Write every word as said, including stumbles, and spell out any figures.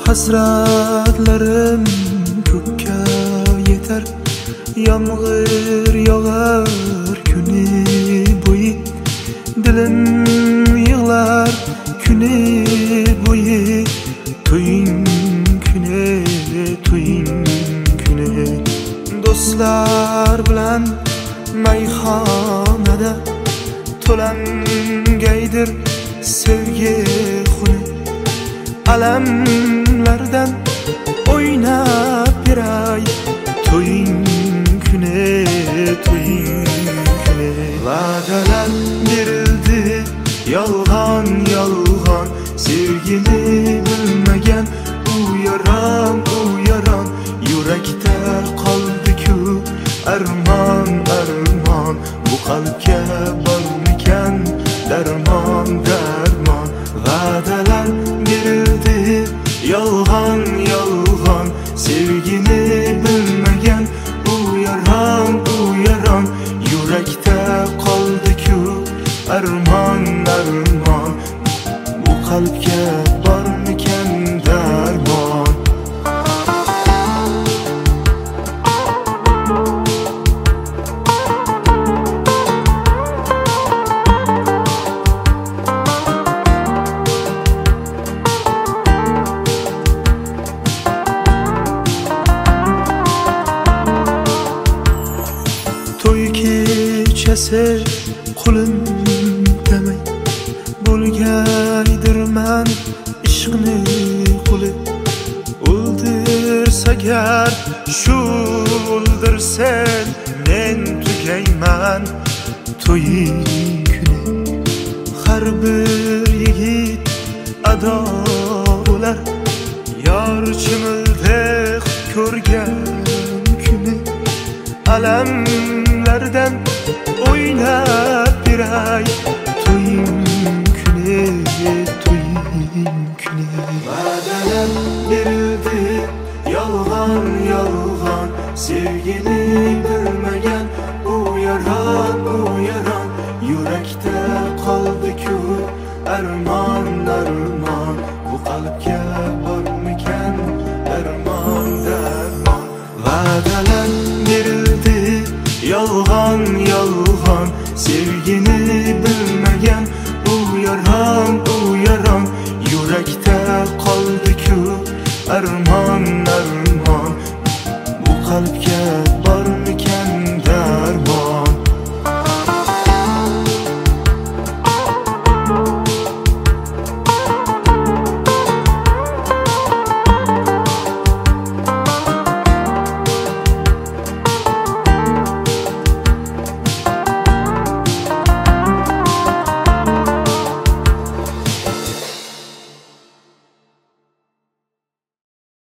Hasratlarim ko'kka yetar, yomg'ir yog'ar kuni bo'yi, dilim yig'lar kuni bo'yi. To'ying kuni, to'ying kuni, do'stlar bilan mayxonada to'langaydir sevgi xuni. Alamlardan o'ynab beray, to'ying kuni, to'ying kuni. Va'dalar berildi yolg'on yolg'on, sevgini bilmagan u yaron u yaron. Yurakda qoldi-ku armon armon, bu qalbga bormikan darmon darmon. Va'dalar berildi yolg'on yolg'on, sevgini bilmagan u yaron u yaron. Yurakda qoldi-ku armon armon, bu qalbga bormikan darmon. To'y kechasi qulim demay, bo'lgaydirman ishqni quli. O'ldirsagar shu o'ldirsen, men tugayman to'ying kuni. Har bir yigit ado bo'lar, yor chimildek ko'rgan kuni. Alamlardan o'ynab beray, to'ying kuni, to'ying kuni. Va'dalar berildi yolg'on yolg'on, sevgini bilmagan u yaron u yaron. Yurakda qoldi-ku armon armon, bu qalbga bormikan darmon darmon. Va'dalar berildi yolg'on yolg'on, sevgini bilmagan u yaron u yaron. Yurakda qoldi-ku armon armon, bu qalbga bor